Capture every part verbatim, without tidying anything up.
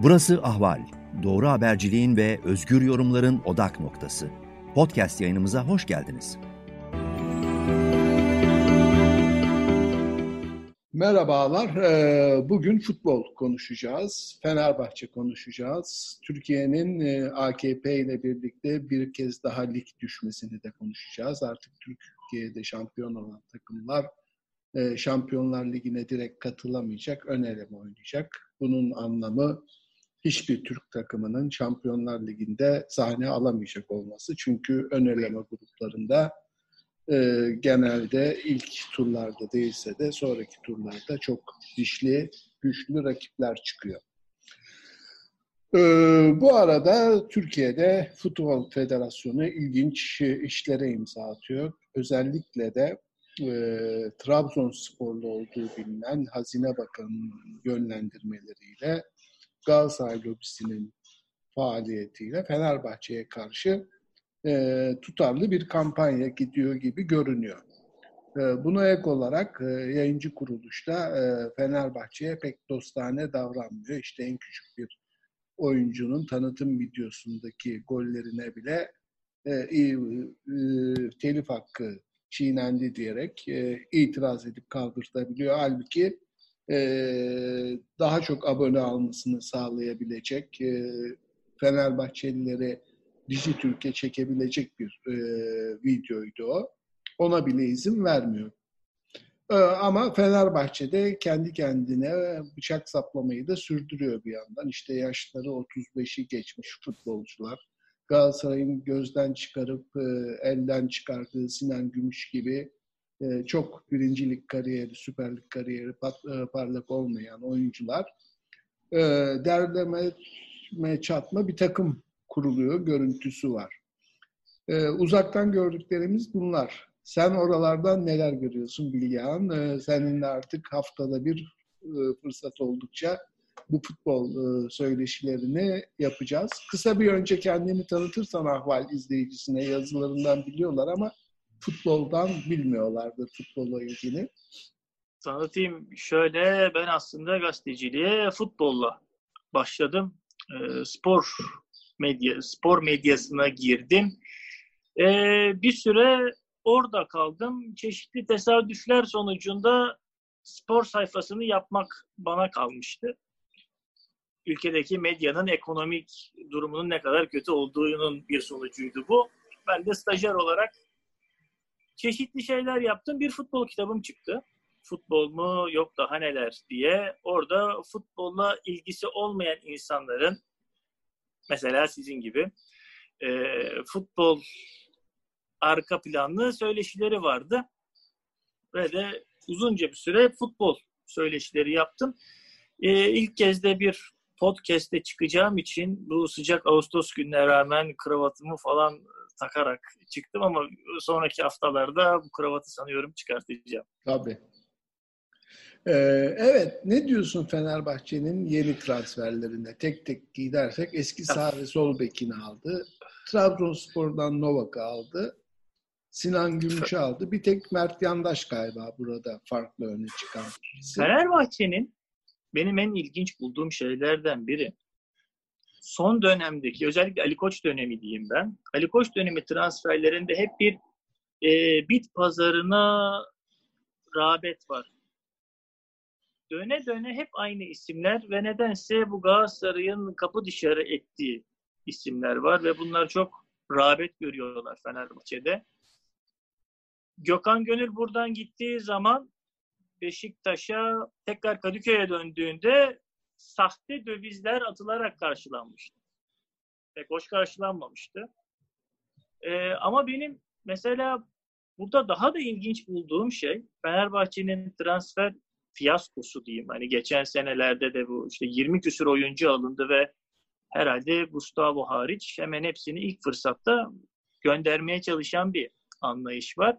Burası Ahval. Doğru haberciliğin ve özgür yorumların odak noktası. Podcast yayınımıza hoş geldiniz. Merhabalar. Bugün futbol konuşacağız. Fenerbahçe konuşacağız. Türkiye'nin A K P ile birlikte bir kez daha lig düşmesini de konuşacağız. Artık Türkiye'de şampiyon olan takımlar Şampiyonlar Ligi'ne direkt katılamayacak, ön eleme oynayacak. Bunun anlamı hiçbir Türk takımının Şampiyonlar Ligi'nde sahne alamayacak olması. Çünkü ön eleme gruplarında e, genelde ilk turlarda değilse de sonraki turlarda çok dişli, güçlü rakipler çıkıyor. E, bu arada Türkiye'de Futbol Federasyonu ilginç işlere imza atıyor. Özellikle de e, Trabzonsporlu olduğu bilinen Hazine Bakanı'nın yönlendirmeleriyle Galatasaray lobisinin faaliyetiyle Fenerbahçe'ye karşı e, tutarlı bir kampanya gidiyor gibi görünüyor. E, buna ek olarak e, yayıncı kuruluşta e, Fenerbahçe'ye pek dostane davranmıyor. İşte en küçük bir oyuncunun tanıtım videosundaki gollerine bile e, e, e, telif hakkı çiğnendi diyerek e, itiraz edip kaldırtabiliyor. Halbuki e, daha çok abone almasını sağlayabilecek, e, Fenerbahçelileri Dijitürk'e çekebilecek bir e, videoydu o. Ona bile izin vermiyor. E, ama Fenerbahçe'de kendi kendine bıçak saplamayı da sürdürüyor bir yandan. İşte yaşları otuz beşi geçmiş futbolcular. Galatasaray'ın gözden çıkarıp e, elden çıkardığı Sinan Gümüş gibi e, çok birincilik kariyeri, Süper Lig kariyeri pat, e, parlak olmayan oyuncular e, derleme çatma bir takım kuruluyor görüntüsü var. Ee, uzaktan gördüklerimiz bunlar. Sen oralardan neler görüyorsun Bilgehan? Ee, seninle artık haftada bir e, fırsat oldukça bu futbol e, söyleşilerini yapacağız. Kısa bir önce kendini tanıtırsan Ahval izleyicisine, yazılarından biliyorlar ama futboldan bilmiyorlardır futbolla ilgili. Tanıtayım şöyle, ben aslında gazeteciliğe futbolla başladım. E, spor medya, spor medyasına girdim. Ee, bir süre orada kaldım. Çeşitli tesadüfler sonucunda spor sayfasını yapmak bana kalmıştı. Ülkedeki medyanın ekonomik durumunun ne kadar kötü olduğunun bir sonucuydu bu. Ben de stajyer olarak çeşitli şeyler yaptım. Bir futbol kitabım çıktı. Futbol mu yok daha neler diye. Orada futbolla ilgisi olmayan insanların, mesela sizin gibi e, futbol arka planlı söyleşileri vardı. Ve de uzunca bir süre futbol söyleşileri yaptım. Ee, ilk kez de bir podcast'te çıkacağım için bu sıcak Ağustos gününe rağmen kravatımı falan takarak çıktım ama sonraki haftalarda bu kravatı sanıyorum çıkartacağım. Tabii. Ee, evet, ne diyorsun Fenerbahçe'nin yeni transferlerine? Tek tek gidersek eski sağ ve sol bekini aldı. Trabzonspor'dan Novak'ı aldı. Sinan Gümüş'ü aldı. Bir tek Mert Yandaş galiba burada farklı öne çıkan birisi. Fenerbahçe'nin benim en ilginç bulduğum şeylerden biri son dönemdeki, özellikle Ali Koç dönemi diyeyim ben. Ali Koç dönemi transferlerinde hep bir e, bit pazarına rağbet var. Döne döne hep aynı isimler ve nedense bu Galatasaray'ın kapı dışarı ettiği isimler var ve bunlar çok rağbet görüyorlar Fenerbahçe'de. Gökhan Gönül buradan gittiği zaman Beşiktaş'a tekrar Kadıköy'e döndüğünde sahte dövizler atılarak karşılanmıştı. Pek hoş karşılanmamıştı. Ee, ama benim mesela burada daha da ilginç bulduğum şey Fenerbahçe'nin transfer fiyaskosu diyeyim. Hani geçen senelerde de bu işte yirmi küsur oyuncu alındı ve herhalde Gustavo hariç hemen hepsini ilk fırsatta göndermeye çalışan bir anlayış var.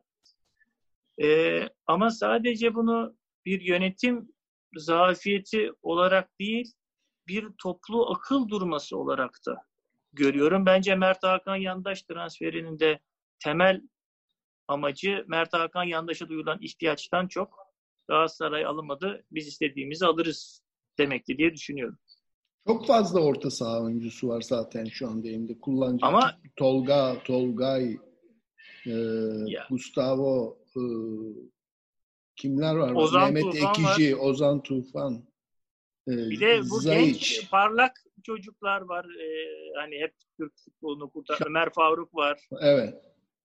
Ee, ama sadece bunu bir yönetim zafiyeti olarak değil, bir toplu akıl durması olarak da görüyorum. Bence Mert Hakan Yandaş transferinin de temel amacı Mert Hakan Yandaş'a duyulan ihtiyaçtan çok Galatasaray alamadı, biz istediğimizi alırız demekti diye düşünüyorum. Çok fazla orta saha oyuncusu var zaten şu anda elinde kullanacak. Ama Tolga, Tolgay, e, ya, Gustavo, e, kimler var? Ozan Mehmet Tufan Ekici, var. Ozan Tufan, e, Bir de bu Zaiç. genç parlak çocuklar var. Ee, hani hep Türk futbolunu kurtar. Ömer Faruk var. Evet.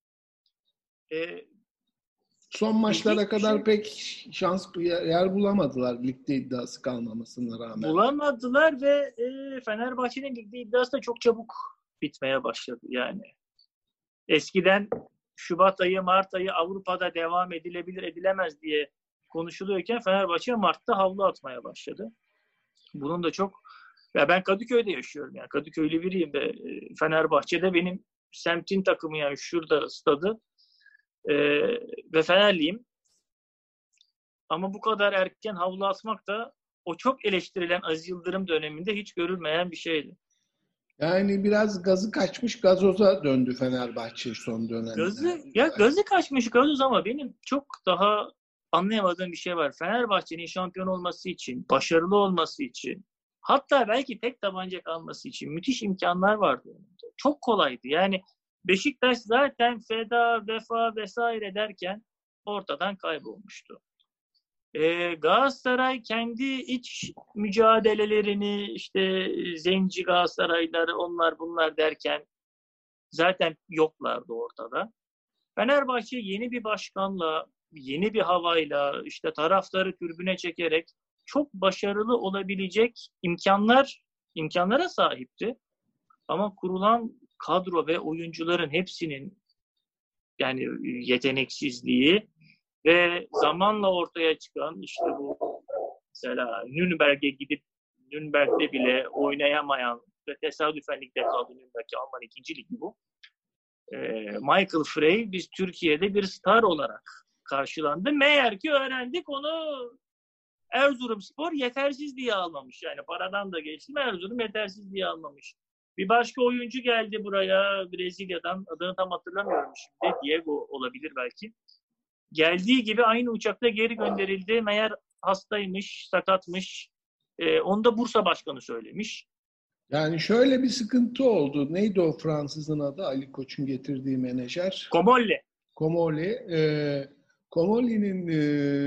Ee, Son maçlara ilginç bir kadar şey. pek şans yer bulamadılar ligde iddiası kalmamasına rağmen. Bulamadılar ve e, Fenerbahçe'nin ligde iddiası da çok çabuk bitmeye başladı yani. Eskiden Şubat ayı, Mart ayı Avrupa'da devam edilebilir, edilemez diye konuşuluyorken Fenerbahçe Mart'ta havlu atmaya başladı. Bunun da çok... Ya ben Kadıköy'de yaşıyorum yani. Kadıköylü biriyim de Fenerbahçe'de benim semtin takımı yani şurada stadı e, ve Fenerliyim. Ama bu kadar erken havlu atmak da o çok eleştirilen Aziz Yıldırım döneminde hiç görülmeyen bir şeydi. Yani biraz gazı kaçmış gazoza döndü Fenerbahçe son dönemde. Gazı, ya gazı kaçmış gazoz ama benim çok daha anlayamadığım bir şey var. Fenerbahçe'nin şampiyon olması için, başarılı olması için, hatta belki tek tabanca kalması için müthiş imkanlar vardı. Çok kolaydı. Yani Beşiktaş zaten feda, vefa vesaire derken ortadan kaybolmuştu. Ee, Galatasaray kendi iç mücadelelerini işte Zenci Galatasaraylar onlar bunlar derken zaten yoklardı ortada. Fenerbahçe yeni bir başkanla, yeni bir havayla, işte taraftarı tribüne çekerek çok başarılı olabilecek imkanlar, imkanlara sahipti. Ama kurulan kadro ve oyuncuların hepsinin yani yeteneksizliği ve zamanla ortaya çıkan işte bu mesela Nürnberg'e gidip Nürnberg'de bile oynayamayan ve tesadüfen ligde kaldı Nürnberg'e Alman ikinci ligi bu. Michael Frey biz Türkiye'de bir star olarak karşılandı. Meğer ki öğrendik onu Erzurumspor yetersiz diye almamış. Yani paradan da geçtim Erzurum yetersiz diye almamış. Bir başka oyuncu geldi buraya Brezilya'dan adını tam hatırlamıyorum şimdi. Diego olabilir belki. Geldiği gibi aynı uçakta geri gönderildi. Meğer hastaymış, sakatmış. Ee, onu da Bursa Başkanı söylemiş. Yani şöyle bir sıkıntı oldu. Neydi o Fransızın adı? Ali Koç'un getirdiği menajer. Komolli. Komolli. Ee, Komolli'nin e,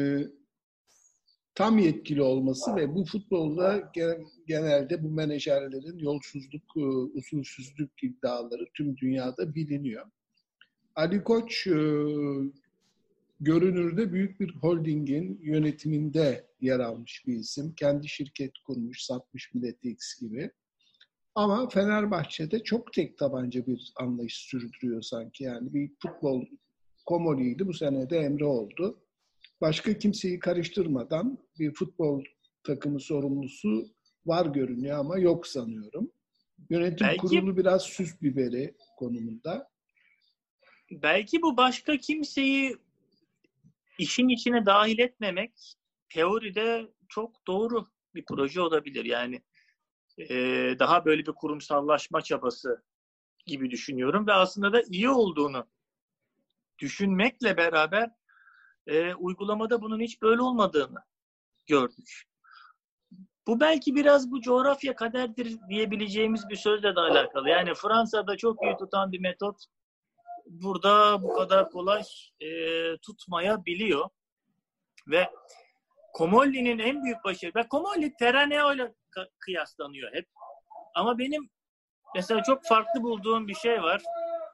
tam yetkili olması ve bu futbolda genelde bu menajerlerin yolsuzluk, e, usulsüzlük iddiaları tüm dünyada biliniyor. Ali Koç e, görünürde büyük bir holdingin yönetiminde yer almış bir isim. Kendi şirket kurmuş, satmış Biletix gibi. Ama Fenerbahçe'de çok tek tabanca bir anlayış sürdürüyor sanki. Yani bir futbol Komoli'ydi, bu sene de Emre oldu. Başka kimseyi karıştırmadan bir futbol takımı sorumlusu var görünüyor ama yok sanıyorum. Yönetim belki, kurulu biraz süs biberi konumunda. Belki bu başka kimseyi işin içine dahil etmemek teoride çok doğru bir proje olabilir. Yani Ee, daha böyle bir kurumsallaşma çabası gibi düşünüyorum ve aslında da iyi olduğunu düşünmekle beraber e, uygulamada bunun hiç böyle olmadığını gördük. Bu belki biraz bu coğrafya kaderdir diyebileceğimiz bir sözle de alakalı. Yani Fransa'da çok iyi tutan bir metot burada bu kadar kolay e, tutmayabiliyor ve Komolli'nin en büyük başarı, ve Komolli Teraneo ile kıyaslanıyor hep. Ama benim mesela çok farklı bulduğum bir şey var.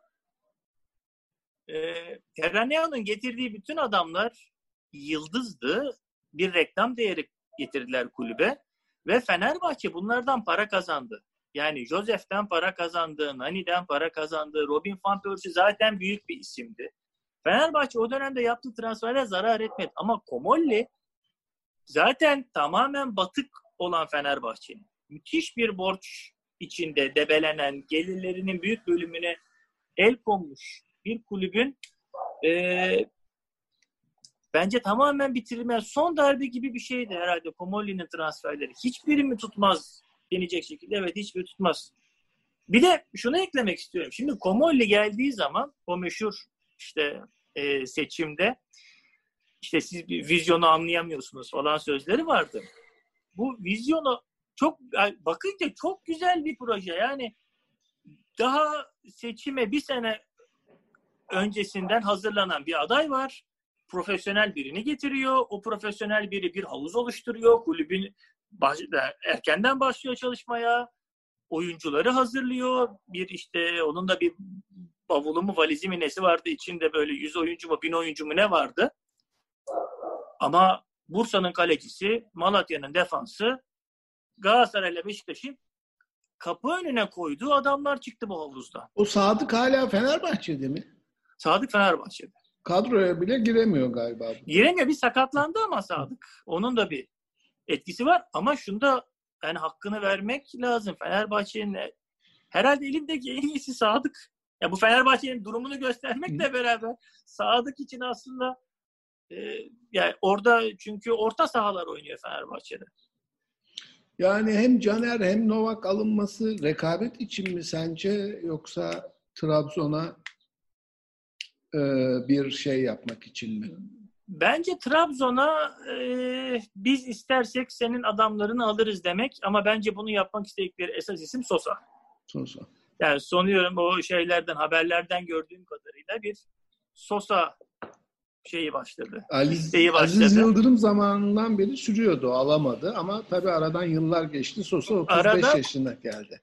Ee, Teraneo'nun getirdiği bütün adamlar yıldızdı. Bir reklam değeri getirdiler kulübe. Ve Fenerbahçe bunlardan para kazandı. Yani Josef'ten para kazandı, Nani'den para kazandı. Robin van Persie zaten büyük bir isimdi. Fenerbahçe o dönemde yaptığı transferler zarar etmedi. Ama Komolli zaten tamamen batık olan Fenerbahçe'nin müthiş bir borç içinde debelenen, gelirlerinin büyük bölümüne el konmuş bir kulübün e, bence tamamen bitirilmez. Son darbe gibi bir şeydi herhalde Komolli'nin transferleri. Hiçbiri mi tutmaz denecek şekilde? Evet, hiçbiri tutmaz. Bir de şunu eklemek istiyorum. Şimdi Komolli geldiği zaman o meşhur işte e, seçimde işte siz bir vizyonu anlayamıyorsunuz falan sözleri vardı. Bu vizyonu çok yani bakınca çok güzel bir proje. Yani daha seçime bir sene öncesinden hazırlanan bir aday var. Profesyonel birini getiriyor. O profesyonel biri bir havuz oluşturuyor. Kulübün baş, erkenden başlıyor çalışmaya. Oyuncuları hazırlıyor. Bir işte onun da bir bavulu mu valizi mi nesi vardı. İçinde böyle yüz oyuncu mu bin oyuncu mu ne vardı. Ama Bursa'nın kalecisi, Malatya'nın defansı, Galatasaray'la Beşiktaş'ın kapı önüne koyduğu adamlar çıktı bu havuzda. O Sadık hala Fenerbahçe'de mi? Sadık Fenerbahçe'de. Kadroya bile giremiyor galiba. Giremiyor. Bir sakatlandı ama Sadık. Onun da bir etkisi var. Ama şunda yani hakkını vermek lazım. Fenerbahçe'nin herhalde elindeki en iyisi Sadık. Ya bu Fenerbahçe'nin durumunu göstermekle beraber Sadık için aslında e, yani orada çünkü orta sahalar oynuyor Fenerbahçe'de. Yani hem Caner hem Novak alınması rekabet için mi sence yoksa Trabzon'a e, bir şey yapmak için mi? Bence Trabzon'a e, biz istersek senin adamlarını alırız demek ama bence bunu yapmak istedikleri esas isim Sosa. Sosa. Yani sanıyorum o şeylerden, haberlerden gördüğüm kadarıyla bir Sosa şeyi başladı. Aziz, başladı. Aziz Yıldırım zamanından beri sürüyordu, alamadı ama tabii aradan yıllar geçti. Sosa otuz beş Arada, yaşına geldi.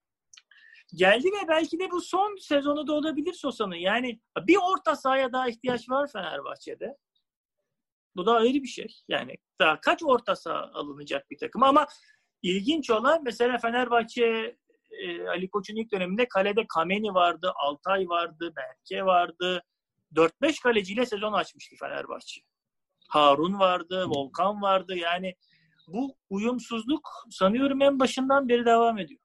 Geldi ve belki de bu son sezonu da olabilir Sosa'nın. Yani bir orta sahaya daha ihtiyaç var Fenerbahçe'de. Bu da ayrı bir şey. Yani daha kaç orta saha alınacak bir takım ama ilginç olan mesela Fenerbahçe e, Ali Koç'un ilk döneminde kalede Kameni vardı, Altay vardı, Berke vardı. dört beş kaleciyle sezon açmıştı Fenerbahçe. Harun vardı, Volkan vardı. Yani bu uyumsuzluk sanıyorum en başından beri devam ediyor.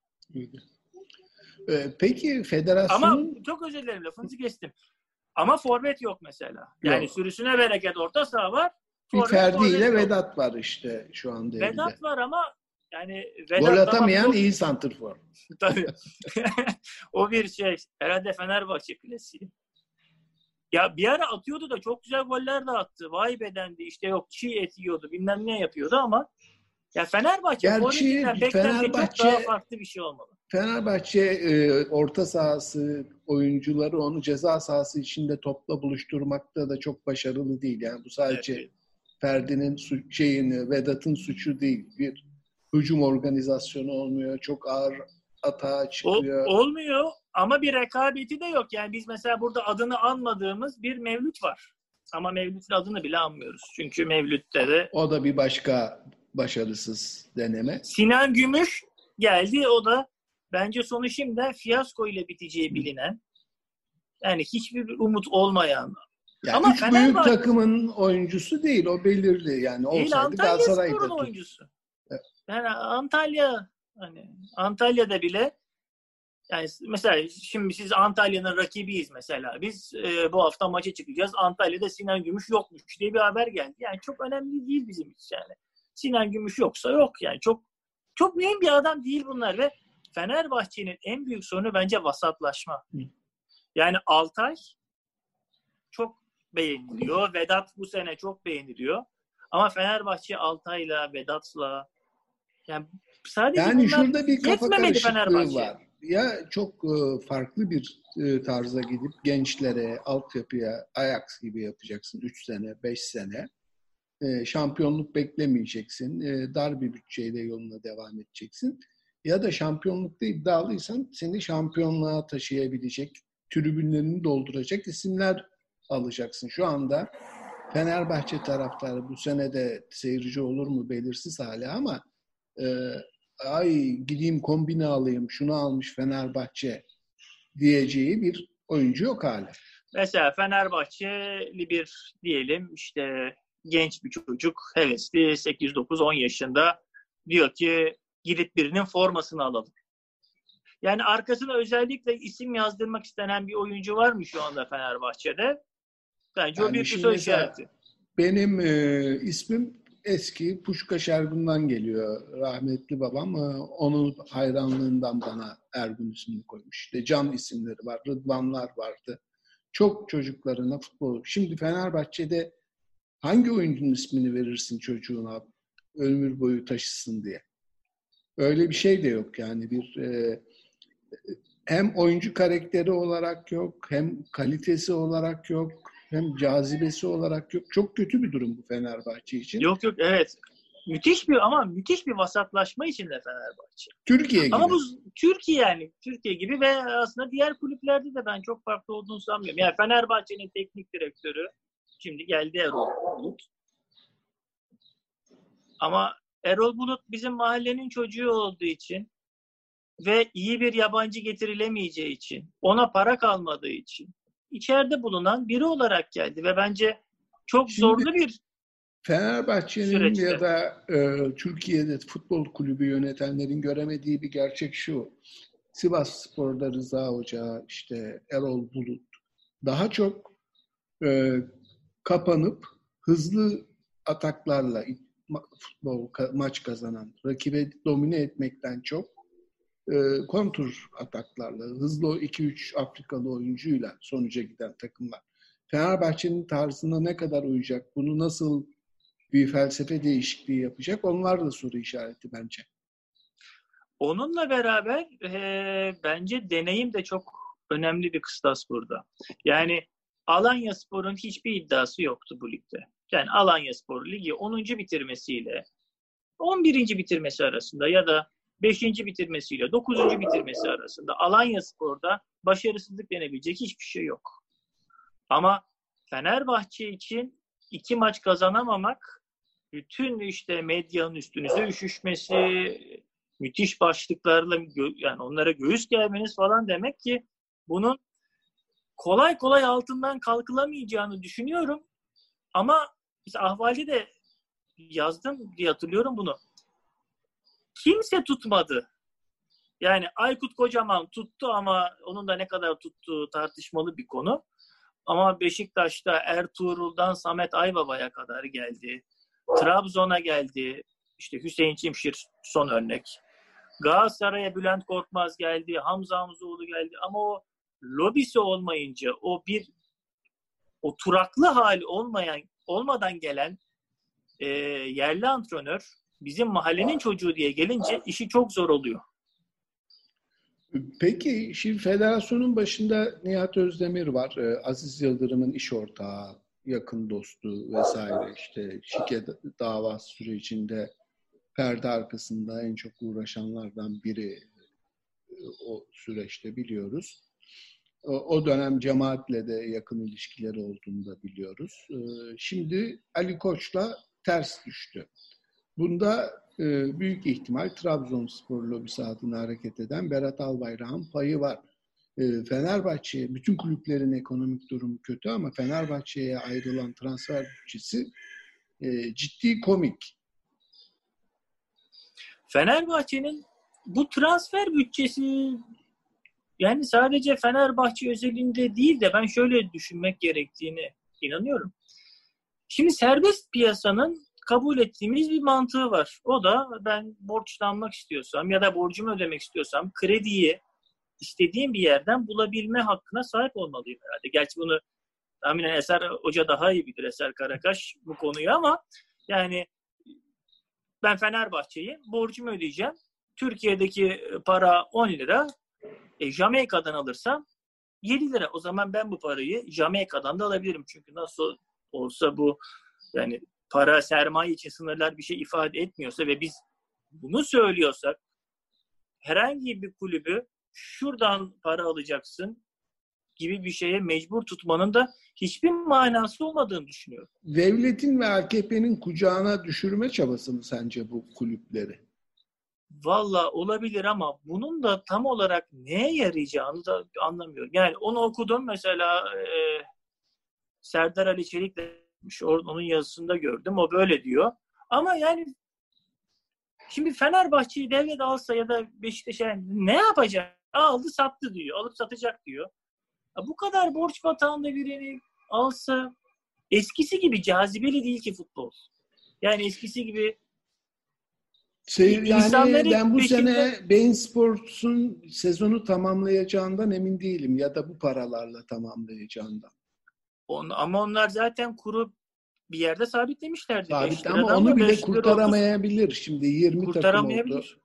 Peki federasyonun... Ama çok özür dilerim lafınızı kestim. Ama forvet yok mesela. Yani yok. Sürüsüne bereket orta saha var. Bir Ferdi ile Vedat var işte şu anda. Vedat evde. Var ama yani Vedat gol atamayan tamam, iyi santrfor. Tabii. O bir şey. Herhalde Fenerbahçe klasiği. Ya bir ara atıyordu da çok güzel goller de attı. Vay bedendi işte yok çiğ et yiyordu bilmem ne yapıyordu ama ya Fenerbahçe Gerçi Fenerbahçe çok daha farklı bir şey olmalı. Fenerbahçe e, orta sahası oyuncuları onu ceza sahası içinde topla buluşturmakta da çok başarılı değil. Yani bu sadece evet. Ferdi'nin su- şeyini Vedat'ın suçu değil. Bir hücum organizasyonu olmuyor. Çok ağır atağa çıkıyor. O, olmuyor ama bir rekabeti de yok. Yani biz mesela burada adını anmadığımız bir Mevlüt var. Ama Mevlüt'ün adını bile anmıyoruz. Çünkü Mevlüt'te de... O da bir başka başarısız deneme. Sinan Gümüş geldi. O da bence sonu şimdiden fiyasko ile biteceği bilinen. Yani hiçbir umut olmayan. Yani ama üç büyük var. Takımın oyuncusu değil. O belirli. Yani değil, olsaydı Galatasaray'da. Antalya Spor'un oyuncusu. Evet. Yani Antalya hani Antalya'da bile yani mesela şimdi siz Antalya'nın rakibiyiz mesela. Biz e, bu hafta maça çıkacağız. Antalya'da Sinan Gümüş yokmuş diye bir haber geldi. Yani çok önemli değil bizim için yani. Sinan Gümüş yoksa yok yani. Çok çok mühim bir adam değil bunlar ve Fenerbahçe'nin en büyük sorunu bence vasatlaşma. Yani Altay çok beğeniliyor. Vedat bu sene çok beğeniliyor. Ama Fenerbahçe Altay'la, Vedat'la yani sadece yani şurada bir kafa karışıklığı Fenerbahçe. var. Ya çok farklı bir tarza gidip gençlere, altyapıya, Ajax gibi yapacaksın üç sene, beş sene. Şampiyonluk beklemeyeceksin. Dar bir bütçeyle yoluna devam edeceksin. Ya da şampiyonlukta iddialıysan seni şampiyonluğa taşıyabilecek, tribünlerini dolduracak isimler alacaksın. Şu anda Fenerbahçe taraftarı bu sene de seyirci olur mu belirsiz hala ama e, ay gideyim kombine alayım, şunu almış Fenerbahçe diyeceği bir oyuncu yok hala. Mesela Fenerbahçeli bir diyelim işte genç bir çocuk, hevesli sekiz dokuz on yaşında diyor ki gidip birinin formasını alalım. Yani arkasına özellikle isim yazdırmak istenen bir oyuncu var mı şu anda Fenerbahçe'de? Bence yani o bir soru işareti. Benim e, ismim eski Puşkaş Ergun'dan geliyor. Rahmetli babam e, onun hayranlığından bana Ergun ismini koymuş. İşte Can isimleri var, Rıdvanlar vardı. Çok çocuklarına futbol. Şimdi Fenerbahçe'de hangi oyuncunun ismini verirsin çocuğuna ömür boyu taşısın diye? Öyle bir şey de yok yani bir e, hem oyuncu karakteri olarak yok, hem kalitesi olarak yok, hem cazibesi olarak yok. Çok kötü bir durum bu Fenerbahçe için. Yok yok evet. Müthiş bir ama müthiş bir vasatlaşma içinde Fenerbahçe. Türkiye gibi. Ama bu Türkiye yani Türkiye gibi ve aslında diğer kulüplerde de ben çok farklı olduğunu sanmıyorum. Yani Fenerbahçe'nin teknik direktörü şimdi geldi Erol Bulut. Ama Erol Bulut bizim mahallenin çocuğu olduğu için ve iyi bir yabancı getirilemeyeceği için, ona para kalmadığı için içeride bulunan biri olarak geldi ve bence çok Şimdi, zorlu bir Fenerbahçe'nin süreçte. ya da e, Türkiye'de futbol kulübü yönetenlerin göremediği bir gerçek şu. Sivasspor'da Rıza Hoca, işte Erol Bulut daha çok e, kapanıp hızlı ataklarla futbol maç kazanan, rakibe domine etmekten çok e, kontur ataklarla, hızlı iki üç Afrikalı oyuncuyla sonuca giden takımlar. Fenerbahçe'nin tarzına ne kadar uyacak, bunu nasıl bir felsefe değişikliği yapacak, onlar da soru işareti bence. Onunla beraber e, bence deneyim de çok önemli bir kıstas burada. Yani Alanyaspor'un hiçbir iddiası yoktu bu ligde. Yani Alanyaspor ligi onuncu bitirmesiyle on birinci bitirmesi arasında ya da beşinci bitirmesiyle dokuzuncu bitirmesi arasında Alanyaspor'da başarısızlık denebilecek hiçbir şey yok. Ama Fenerbahçe için iki maç kazanamamak, bütün işte medyanın üstünüze üşüşmesi, müthiş başlıklarla yani onlara göğüs germeniz falan demek ki bunun kolay kolay altından kalkılamayacağını düşünüyorum. Ama işte ahvalde de yazdım diye hatırlıyorum bunu. Kimse tutmadı. Yani Aykut Kocaman tuttu ama onun da ne kadar tuttuğu tartışmalı bir konu. Ama Beşiktaş'ta Ertuğrul'dan Samet Aybaba'ya kadar geldi. Trabzon'a geldi. İşte Hüseyin Çimşir son örnek. Galatasaray'a Bülent Korkmaz geldi. Hamza Hamzoğlu geldi. Ama o lobisi olmayınca, o bir o turaklı hali olmayan olmadan gelen e, yerli antrenör bizim mahallenin çocuğu diye gelince işi çok zor oluyor. Peki şimdi federasyonun başında Nihat Özdemir var. Aziz Yıldırım'ın iş ortağı, yakın dostu vesaire, işte şike davası sürecinde perde arkasında en çok uğraşanlardan biri o süreçte biliyoruz. O dönem cemaatle de yakın ilişkileri olduğunu da biliyoruz. Şimdi Ali Koç'la ters düştü. Bunda e, büyük ihtimal Trabzonspor lobisi adına hareket eden Berat Albayrak'ın payı var. E, Fenerbahçe, bütün kulüplerin ekonomik durumu kötü ama Fenerbahçe'ye ayrılan transfer bütçesi e, ciddi komik. Fenerbahçe'nin bu transfer bütçesi yani sadece Fenerbahçe özelinde değil de ben şöyle düşünmek gerektiğini inanıyorum. Şimdi serbest piyasanın kabul ettiğimiz bir mantığı var. O da ben borçlanmak istiyorsam ya da borcumu ödemek istiyorsam krediyi istediğim bir yerden bulabilme hakkına sahip olmalıyım herhalde. Gerçi bunu tahminen Eser Hoca daha iyi bilir, Eser Karakaş bu konuyu, ama yani ben Fenerbahçe'yi borcumu ödeyeceğim. Türkiye'deki para on lira. E, Jamaika'dan alırsam yedi lira. O zaman ben bu parayı Jamaika'dan da alabilirim. Çünkü nasıl olsa bu yani para, sermaye için sınırlar bir şey ifade etmiyorsa ve biz bunu söylüyorsak herhangi bir kulübü şuradan para alacaksın gibi bir şeye mecbur tutmanın da hiçbir manası olmadığını düşünüyorum. Devletin ve A K P'nin kucağına düşürme çabası mı sence bu kulüpleri? Valla olabilir ama bunun da tam olarak neye yarayacağını da anlamıyorum. Yani onu okudum mesela e, Serdar Ali Çelik'le onun yazısında gördüm. O böyle diyor. Ama yani şimdi Fenerbahçe'yi devlet alsa ya da Beşiktaş'a ne yapacak? Aldı sattı diyor. Alıp satacak diyor. Ya bu kadar borç batağında birini alsa eskisi gibi cazibeli değil ki futbol. Yani eskisi gibi Şey, yani ben bu peşinde... sene Bein Sports'un sezonu tamamlayacağından emin değilim ya da bu paralarla tamamlayacağından. On, ama onlar zaten kuru bir yerde sabitlemişlerdi. Sabit ama onu bile kurtaramayabilir. Şimdi yirmi takım oldu.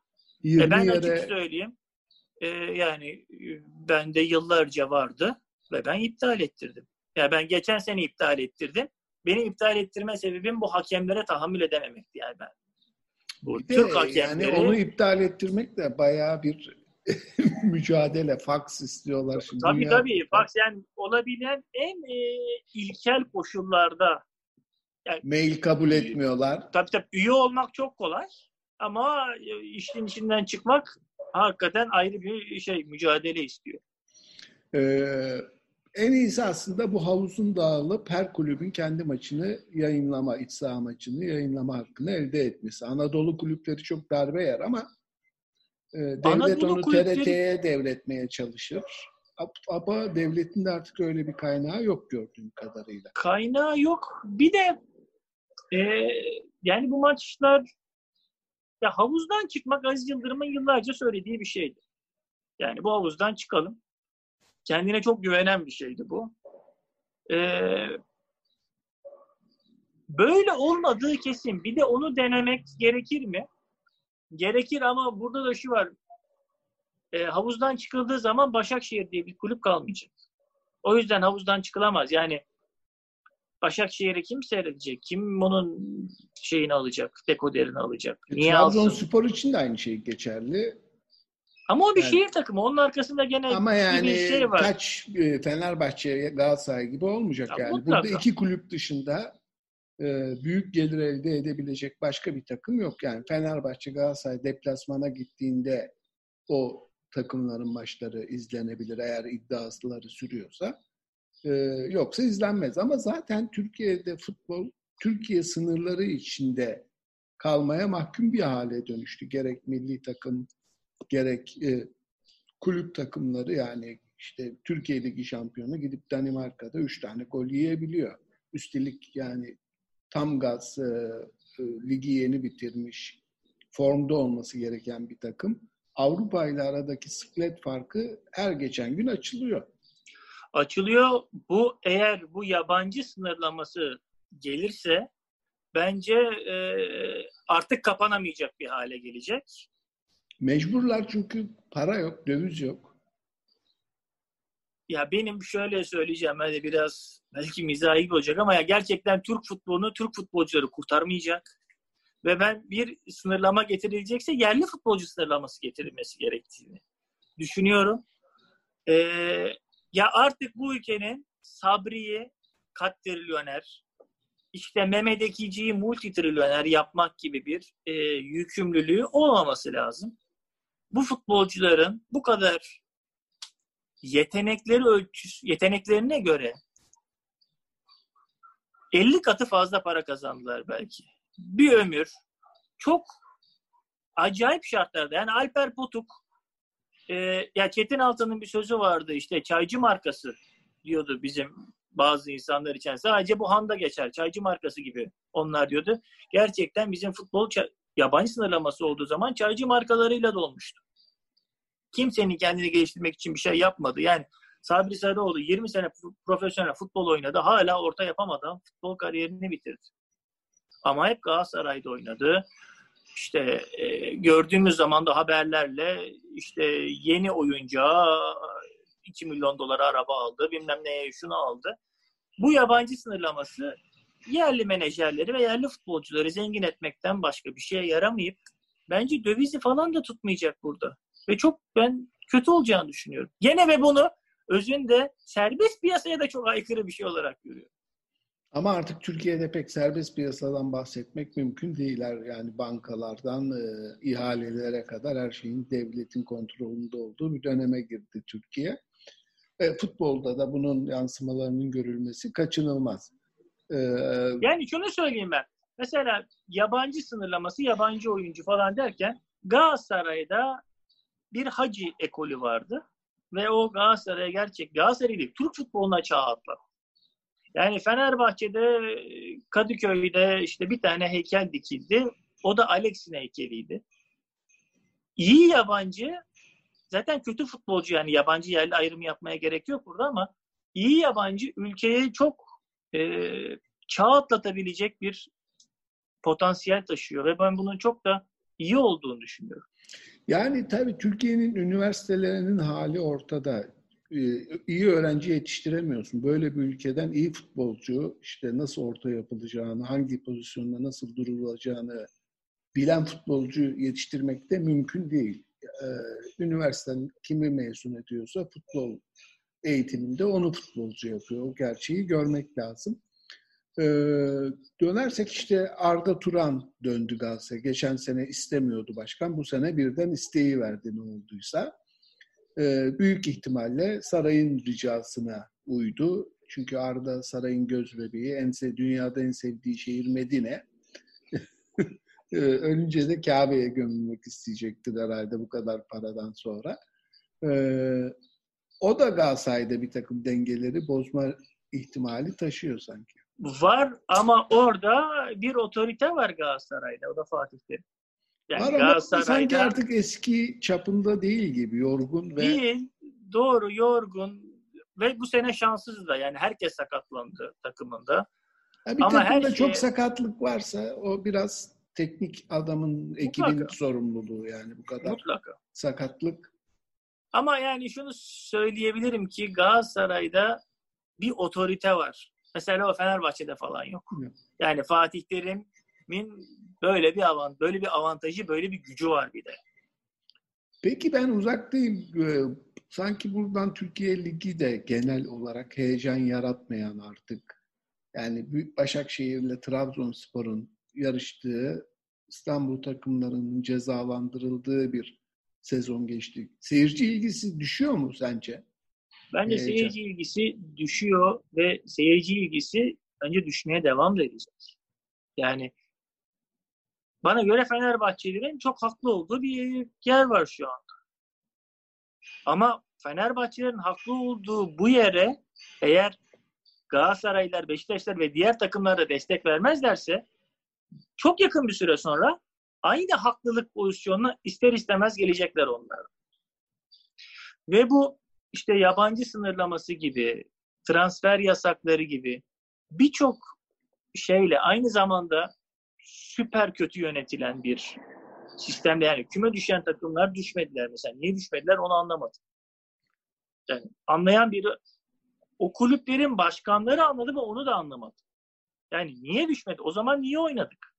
yirmi E ben yere... açık söyleyeyim. E, yani bende yıllarca vardı ve ben iptal ettirdim. Yani ben geçen sene iptal ettirdim. Benim iptal ettirme sebebim bu hakemlere tahammül edememekti yani ben. Bu Bir de Türk hakemleri... Yani onu iptal ettirmek de bayağı bir mücadele. Faks istiyorlar şimdi. Tabii Dünya... tabii. Faks yani olabilen en e, ilkel koşullarda. Yani, mail kabul etmiyorlar. Tabii tabii. Üye olmak çok kolay. Ama işin içinden çıkmak hakikaten ayrı bir şey, mücadele istiyor. Ee, en iyisi aslında bu havuzun dağılıp her kulübün kendi maçını yayınlama, iç saha maçını yayınlama hakkını elde etmesi. Anadolu kulüpleri çok darbe yer ama e, devlet Anadolu onu kulüpleri... T R T'ye devretmeye çalışır. Ama devletin de artık öyle bir kaynağı yok gördüğüm kadarıyla. Kaynağı yok. Bir de e, yani bu maçlar ya havuzdan çıkmak Aziz Yıldırım'ın yıllarca söylediği bir şeydi. Yani bu havuzdan çıkalım. Kendine çok güvenen bir şeydi bu. Ee, böyle olmadığı kesin. Bir de onu denemek gerekir mi? Gerekir ama burada da şu var. Ee, havuzdan çıkıldığı zaman Başakşehir diye bir kulüp kalmayacak. O yüzden havuzdan çıkılamaz. Yani Başakşehir'i kim seyredecek? Kim onun şeyini alacak? Dekoderini alacak? Niye Trabzonspor için de aynı şey geçerli. Ama o bir yani, şehir takımı. Onun arkasında gene ama yani bir şey var. Kaç Fenerbahçe, Galatasaray gibi olmayacak ya, yani. Mutlaka. Burada iki kulüp dışında e, büyük gelir elde edebilecek başka bir takım yok. Yani Fenerbahçe, Galatasaray deplasmana gittiğinde o takımların maçları izlenebilir eğer iddiaları sürüyorsa. E, yoksa izlenmez. Ama zaten Türkiye'de futbol Türkiye sınırları içinde kalmaya mahkum bir hale dönüştü. Gerek milli takım, gerek e, kulüp takımları, yani işte Türkiye Ligi şampiyonu gidip Danimarka'da üç tane gol yiyebiliyor. Üstelik yani tam gaz e, e, ligi yeni bitirmiş, formda olması gereken bir takım. Avrupa ile aradaki siklet farkı her geçen gün açılıyor. Açılıyor. Bu eğer bu yabancı sınırlaması gelirse bence e, artık kapanamayacak bir hale gelecek. Mecburlar çünkü para yok, döviz yok. Ya benim şöyle söyleyeceğim, hani biraz belki mizahi olacak ama ya gerçekten Türk futbolunu Türk futbolcuları kurtarmayacak. Ve ben bir sınırlama getirilecekse yerli futbolcu sınırlaması getirilmesi gerektiğini düşünüyorum. Ee, ya artık bu ülkenin Sabri'yi katrilyoner, işte Mehmet Ekici'yi multitrilyoner yapmak gibi bir e, yükümlülüğü olmaması lazım. Bu futbolcuların bu kadar yetenekleri ölçüsü, yeteneklerine göre elli katı fazla para kazandılar belki. Bir ömür çok acayip şartlarda. Yani Alper Potuk, e, ya Çetin Altan'ın bir sözü vardı, işte çaycı markası diyordu bizim bazı insanlar için. Sadece bu handa geçer. Çaycı markası gibi onlar diyordu. Gerçekten bizim futbol yabancı sınırlaması olduğu zaman çaycı markalarıyla dolmuştu. Kimsenin kendini geliştirmek için bir şey yapmadı. Yani Sabri Sarıoğlu yirmi sene profesyonel futbol oynadı. Hala orta yapamadan futbol kariyerini bitirdi. Ama hep Galatasaray'da oynadı. İşte e, gördüğümüz zaman da haberlerle işte yeni oyuncağa iki milyon dolara araba aldı. Bilmem neye şunu aldı. Bu yabancı sınırlaması yerli menajerleri ve yerli futbolcuları zengin etmekten başka bir şeye yaramayıp bence dövizi falan da tutmayacak burada. Ve çok ben kötü olacağını düşünüyorum. Gene ve bunu özünde serbest piyasaya da çok aykırı bir şey olarak görüyorum. Ama artık Türkiye'de pek serbest piyasadan bahsetmek mümkün değil. Yani bankalardan e, ihalelere kadar her şeyin devletin kontrolünde olduğu bir döneme girdi Türkiye. E, futbolda da bunun yansımalarının görülmesi kaçınılmaz. E, yani şunu söyleyeyim ben. Mesela yabancı sınırlaması, yabancı oyuncu falan derken Galatasaray'da bir Hacı ekolü vardı. Ve o Galatasaray'a gerçek, Galatasaray değil, Türk futboluna çağ atladı. Yani Fenerbahçe'de, Kadıköy'de işte bir tane heykel dikildi. O da Alex'in heykeliydi. İyi yabancı, zaten kötü futbolcu, yani yabancı yerli ayrımı yapmaya gerek yok burada ama iyi yabancı ülkeye çok e, çağ atlatabilecek bir potansiyel taşıyor. Ve ben bunun çok da iyi olduğunu düşünüyorum. Yani tabii Türkiye'nin üniversitelerinin hali ortada. İyi öğrenci yetiştiremiyorsun. Böyle bir ülkeden iyi futbolcu, işte nasıl orta yapılacağını, hangi pozisyonda nasıl durulacağını bilen futbolcu yetiştirmek de mümkün değil. Üniversitenin kimi mezun ediyorsa futbol eğitiminde onu futbolcu yapıyor. O gerçeği görmek lazım. Ee, dönersek işte Arda Turan döndü Galatasaray. Geçen sene istemiyordu başkan. Bu sene birden isteği verdi ne olduysa. Ee, büyük ihtimalle sarayın ricasına uydu. Çünkü Arda sarayın göz bebeği. En sev, dünyada en sevdiği şehir Medine. ee, önce de Kabe'ye gömülmek isteyecektir herhalde bu kadar paradan sonra. Ee, o da Galatasaray'da bir takım dengeleri bozma ihtimali taşıyor sanki. Var ama orada bir otorite var Galatasaray'da. O da Fatih Terim. Yani var ama sanki artık eski çapında değil gibi. Yorgun ve... Değil. Doğru. Yorgun. Ve bu sene şanssız da. Yani herkes sakatlandı takımında. Ya bir ama takımda her çok şey... sakatlık varsa o biraz teknik adamın, ekibin Mutlaka. sorumluluğu yani bu kadar. Mutlaka. Sakatlık. Ama yani şunu söyleyebilirim ki Galatasaray'da bir otorite var. Mesela o Fenerbahçe'de falan yok. yok. Yani Fatih Terim'in böyle bir avant, böyle bir avantajı, böyle bir gücü var bir de. Peki ben uzaktayım. Sanki buradan Türkiye Ligi de genel olarak heyecan yaratmayan artık. Yani Büyük Başakşehir'le Trabzonspor'un yarıştığı, İstanbul takımlarının cezalandırıldığı bir sezon geçti. Seyirci ilgisi düşüyor mu sence? Bence heyecan. Seyirci ilgisi düşüyor ve seyirci ilgisi bence düşmeye devam da edecek. Yani bana göre Fenerbahçelilerin çok haklı olduğu bir yer var şu anda. Ama Fenerbahçelilerin haklı olduğu bu yere eğer Galatasaraylılar, Beşiktaşlar ve diğer takımlar da destek vermezlerse çok yakın bir süre sonra aynı haklılık pozisyonuna ister istemez gelecekler onlar. Ve bu işte yabancı sınırlaması gibi, transfer yasakları gibi birçok şeyle aynı zamanda süper kötü yönetilen bir sistemde, yani küme düşen takımlar düşmediler mesela. Niye düşmediler onu anlamadım. Yani anlayan biri, o kulüplerin başkanları anladı ama onu da anlamadı. Yani niye düşmedi? O zaman niye oynadık?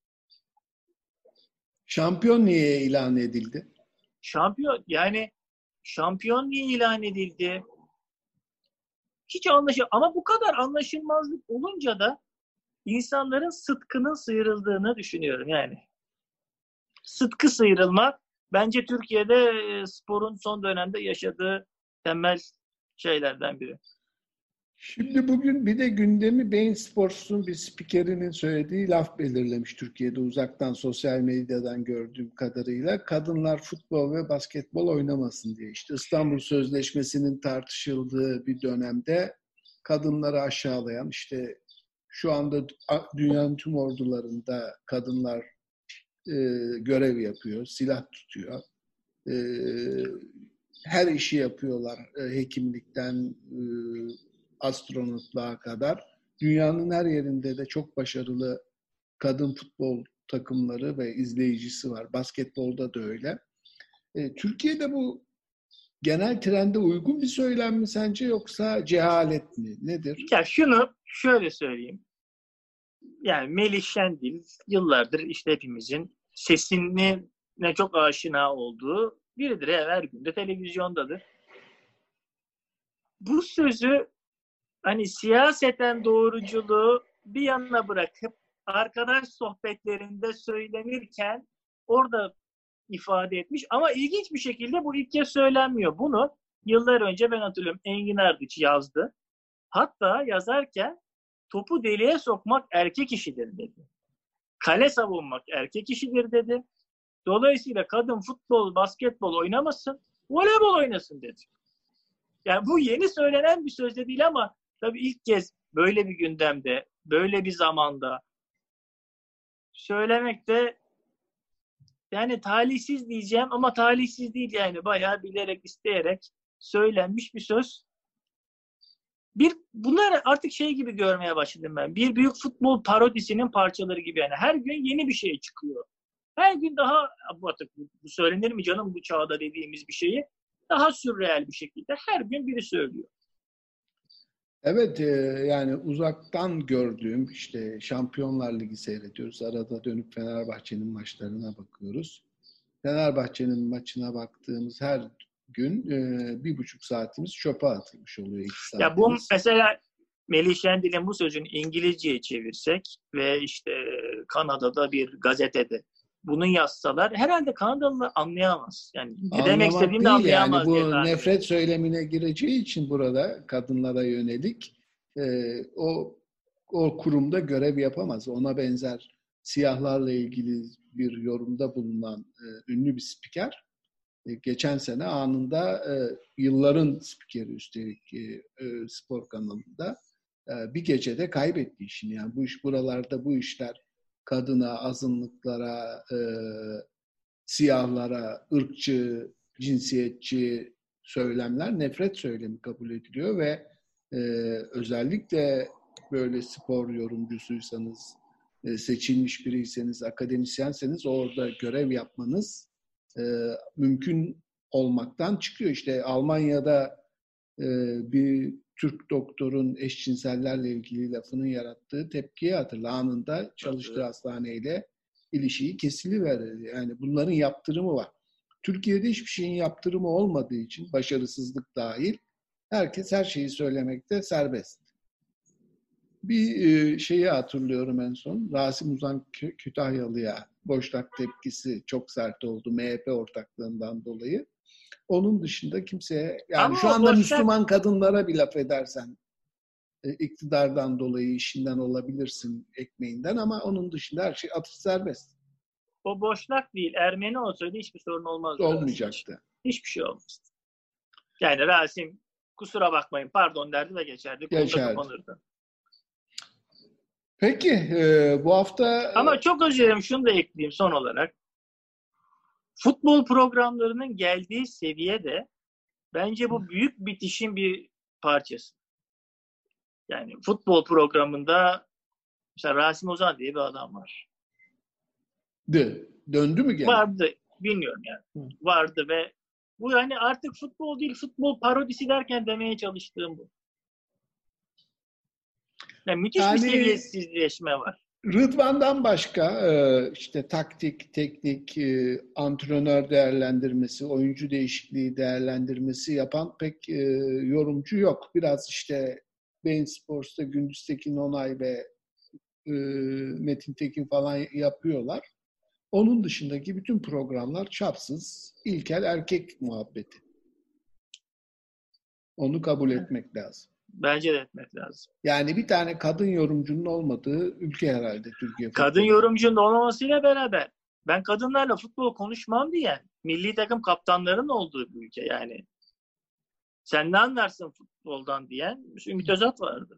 Şampiyon niye ilan edildi? Şampiyon yani şampiyon niye ilan edildi? Hiç anlaşılmıyor. Ama bu kadar anlaşılmazlık olunca da insanların sıtkının sıyrıldığını düşünüyorum yani. Sıtkı sıyrılmak bence Türkiye'de sporun son dönemde yaşadığı temel şeylerden biri. Şimdi bugün bir de gündemi Bein Sports'un bir spikerinin söylediği laf belirlemiş Türkiye'de uzaktan sosyal medyadan gördüğüm kadarıyla. Kadınlar futbol ve basketbol oynamasın diye. İşte İstanbul Sözleşmesi'nin tartışıldığı bir dönemde kadınları aşağılayan, işte şu anda dünyanın tüm ordularında kadınlar e, görev yapıyor, silah tutuyor. E, her işi yapıyorlar. E, hekimlikten e, astronotluğa kadar. Dünyanın her yerinde de çok başarılı kadın futbol takımları ve izleyicisi var. Basketbolda da öyle. E, Türkiye'de bu genel trende uygun bir söylem mi sence yoksa cehalet mi? Nedir? Ya şunu şöyle söyleyeyim. Yani Melih Şendil yıllardır işte hepimizin sesine çok aşina olduğu biridir. Her gün de televizyondadır. Bu sözü hani siyaseten doğruculuğu bir yana bırakıp arkadaş sohbetlerinde söylenirken orada ifade etmiş. Ama ilginç bir şekilde bu ilk kez söylenmiyor. Bunu yıllar önce ben hatırlıyorum Engin Ardıç yazdı. Hatta yazarken topu deliğe sokmak erkek işidir dedi. Kale savunmak erkek işidir dedi. Dolayısıyla kadın futbol, basketbol oynamasın, voleybol oynasın dedi. Yani bu yeni söylenen bir söz de değil ama tabii ilk kez böyle bir gündemde, böyle bir zamanda söylemek de yani talihsiz diyeceğim ama talihsiz değil yani bayağı bilerek, isteyerek söylenmiş bir söz. Bir bunlar artık şey gibi görmeye başladım ben. Bir büyük futbol parodisinin parçaları gibi yani her gün yeni bir şey çıkıyor. Her gün daha bu, bu söylenir mi canım bu çağda dediğimiz bir şeyi daha sürreel bir şekilde her gün biri söylüyor. Evet, yani uzaktan gördüğüm işte Şampiyonlar Ligi seyrediyoruz. Arada dönüp Fenerbahçe'nin maçlarına bakıyoruz. Fenerbahçe'nin maçına baktığımız her gün bir buçuk saatimiz çöpe atılmış oluyor. İki saatimiz. Ya bu mesela Melih Şendil'in bu sözünü İngilizceye çevirsek ve işte Kanada'da bir gazetede bunu yazsalar herhalde Kanadalılar anlayamaz. Yani ne demek istediğini de anlayamaz. Yani bu diye nefret söylemine gireceği için burada kadınlara yönelik e, o o kurumda görev yapamaz. Ona benzer siyahlarla ilgili bir yorumda bulunan e, ünlü bir spiker e, geçen sene anında e, yılların spikeri üstelik e, e, spor kanalında e, bir gecede kaybetti işini. Yani bu iş buralarda bu işler kadına, azınlıklara, e, siyahlara, ırkçı, cinsiyetçi söylemler nefret söylemi kabul ediliyor ve e, özellikle böyle spor yorumcusuysanız, e, seçilmiş biriyseniz, akademisyenseniz orada görev yapmanız e, mümkün olmaktan çıkıyor. İşte Almanya'da e, bir Türk doktorun eşcinsellerle ilgili lafının yarattığı tepkiyi hatırla. Anında çalıştığı hastaneyle ilişiği kesiliverdi. Yani bunların yaptırımı var. Türkiye'de hiçbir şeyin yaptırımı olmadığı için başarısızlık dahil herkes her şeyi söylemekte serbest. Bir şeyi hatırlıyorum en son. Rasim Uzan Kütahyalı'ya Boşnak tepkisi çok sert oldu M H P ortaklığından dolayı. Onun dışında kimseye yani ama şu anda Boşnak... Müslüman kadınlara bir laf edersen iktidardan dolayı işinden olabilirsin ekmeğinden ama onun dışında her şey atış serbest. O Boşnak değil, Ermeni olsaydı hiçbir sorun olmazdı. Olmayacaktı. Hiçbir şey olmazdı. Yani Rasim kusura bakmayın pardon derdi ve geçerdi. Geçerdi. Peki e, bu hafta... Ama çok özür dilerim şunu da ekleyeyim son olarak. Futbol programlarının geldiği seviye de bence bu büyük bitişin bir parçası. Yani futbol programında mesela Rasim Ozan diye bir adam var. De, döndü mü gene? Vardı. Bilmiyorum yani. Hı. Vardı ve bu yani artık futbol değil futbol parodisi derken demeye çalıştığım bu. Yani müthiş yani, bir seviyesizleşme var. Rıdvan'dan başka işte taktik, teknik, antrenör değerlendirmesi, oyuncu değişikliği değerlendirmesi yapan pek yorumcu yok. Biraz işte Bein Sports'ta Gündüz Tekin Onay ve Metin Tekin falan yapıyorlar. Onun dışındaki bütün programlar çapsız, ilkel erkek muhabbeti. Onu kabul etmek lazım. Bence de etmek lazım. Yani bir tane kadın yorumcunun olmadığı ülke herhalde Türkiye. Kadın futbolu. Yorumcunun olmamasıyla beraber ben kadınlarla futbol konuşmam diyen milli takım kaptanlarının olduğu bir ülke yani. Sen ne anlarsın futboldan diyen Ümit Özat vardı.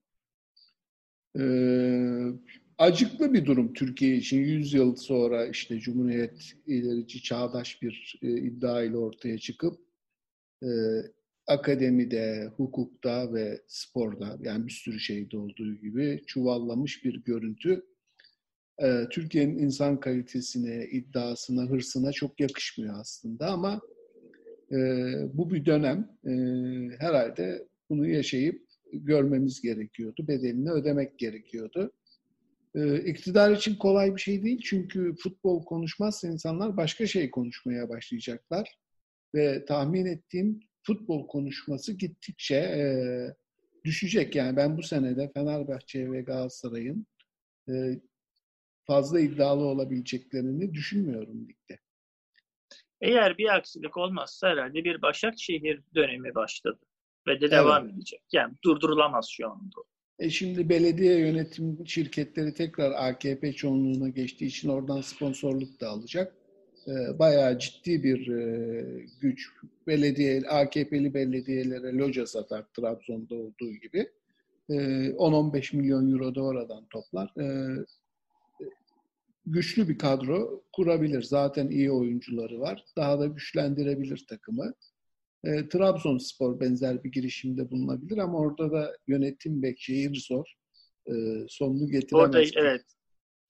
Ee, acıklı bir durum Türkiye için. yüz yıl sonra işte Cumhuriyet ilerici çağdaş bir e, iddia ile ortaya çıkıp e, akademide, hukukta ve sporda yani bir sürü şeyde olduğu gibi çuvallamış bir görüntü. Ee, Türkiye'nin insan kalitesine, iddiasına, hırsına çok yakışmıyor aslında ama e, bu bir dönem. E, herhalde bunu yaşayıp görmemiz gerekiyordu. Bedelini ödemek gerekiyordu. E, iktidar için kolay bir şey değil çünkü futbol konuşmazsa insanlar başka şey konuşmaya başlayacaklar. Ve tahmin ettiğim futbol konuşması gittikçe e, düşecek. Yani ben bu senede Fenerbahçe ve Galatasaray'ın e, fazla iddialı olabileceklerini düşünmüyorum ligde. Eğer bir aksilik olmazsa herhalde bir Başakşehir dönemi başladı. Ve de devam evet. edecek. Yani durdurulamaz şu anda. E şimdi belediye yönetim şirketleri tekrar A K P çoğunluğuna geçtiği için oradan sponsorluk da alacak. E, bayağı ciddi bir e, güç. Belediye, A K P'li belediyelere loca satar Trabzon'da olduğu gibi. E, on on beş milyon euro da oradan toplar. E, güçlü bir kadro kurabilir. Zaten iyi oyuncuları var. Daha da güçlendirebilir takımı. E, Trabzonspor benzer bir girişimde bulunabilir ama orada da yönetim ve şehir zor. E, sonunu getiremez. Orada evet.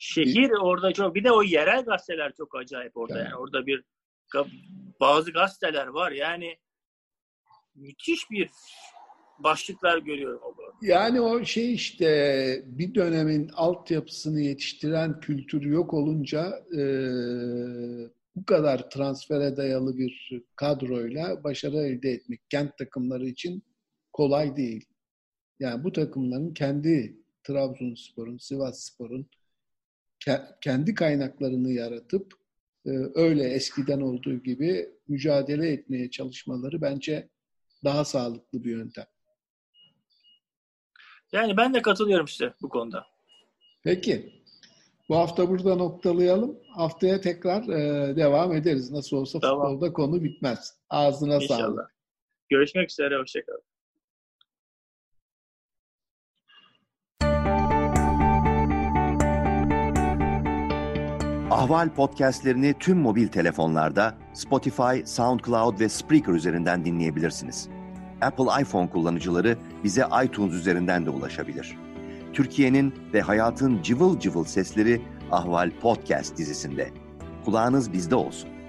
şehir orada çok, bir de o yerel gazeteler çok acayip orada. Yani, yani orada bir bazı gazeteler var yani müthiş bir başlıklar görüyorum orada. Yani o şey işte bir dönemin altyapısını yetiştiren kültür yok olunca e, bu kadar transfere dayalı bir kadroyla başarı elde etmek kent takımları için kolay değil. Yani bu takımların kendi Trabzonspor'un, Sivasspor'un ke- kendi kaynaklarını yaratıp e, öyle eskiden olduğu gibi mücadele etmeye çalışmaları bence daha sağlıklı bir yöntem. Yani ben de katılıyorum size bu konuda. Peki. Bu hafta burada noktalayalım. Haftaya tekrar e, devam ederiz. Nasıl olsa Tamam. futbolda konu bitmez. Ağzına İnşallah. sağlık. Görüşmek üzere. Hoşçakalın. Ahval podcastlerini tüm mobil telefonlarda Spotify, SoundCloud ve Spreaker üzerinden dinleyebilirsiniz. Apple iPhone kullanıcıları bize iTunes üzerinden de ulaşabilir. Türkiye'nin ve hayatın cıvıl cıvıl sesleri Ahval Podcast dizisinde. Kulağınız bizde olsun.